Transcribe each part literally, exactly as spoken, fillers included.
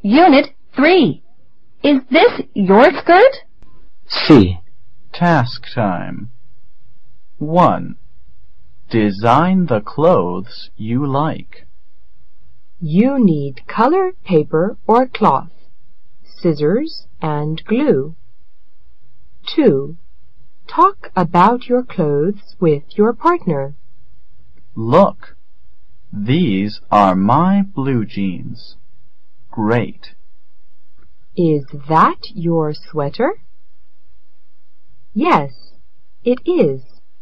Unit three. Is this your skirt? C. Task time. one. Design the clothes you like. You need color paper or cloth, scissors and glue. two. Talk about your clothes with your partner. Look, these are my blue jeans. Great. Is that your sweater? Yes, it is.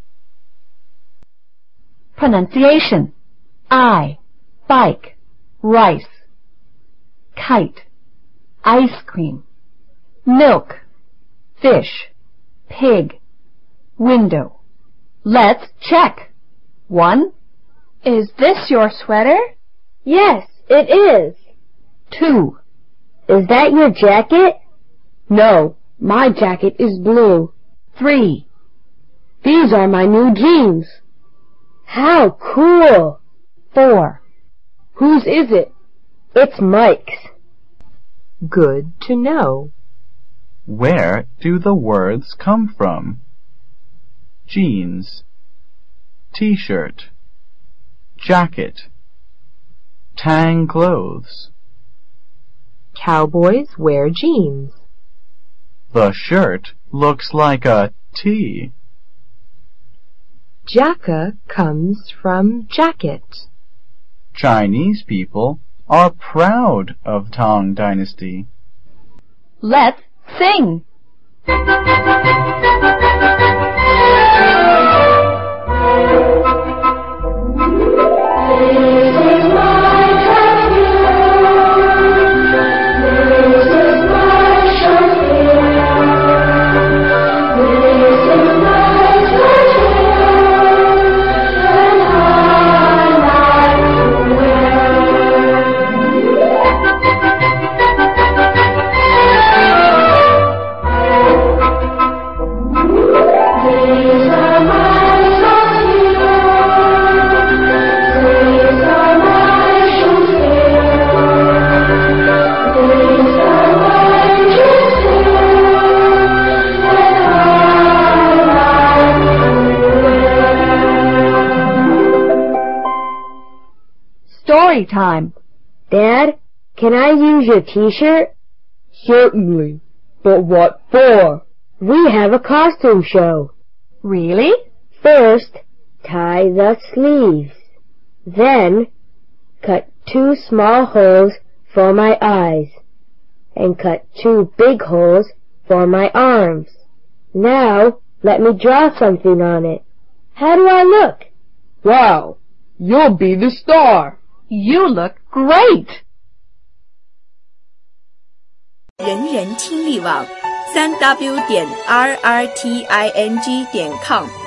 Pronunciation. I, bike, rice, kite, ice cream, milk, fish, pig, window. Let's check. One. Is this your sweater? Yes, it is. Two. Is that your jacket? No, my jacket is blue. Three. These are my new jeans. How cool! Four. Whose is it? It's Mike's. Good to know. Where do the words come from? Jeans, t-shirt, jacket, tang clothes. Cowboys wear jeans. The shirt looks like a T. Jacka comes from jacket. Chinese people are proud of Tang Dynasty. Let's sing. Story time. Dad, can I use your t-shirt? Certainly. But what for? We have a costume show. Really? First, tie the sleeves. Then, cut two small holes for my eyes. And cut two big holes for my arms. Now, let me draw something on it. How do I look? Wow, you'll be the star. You look great. 人人听力网，三 w 点 r r t i n g 点 com。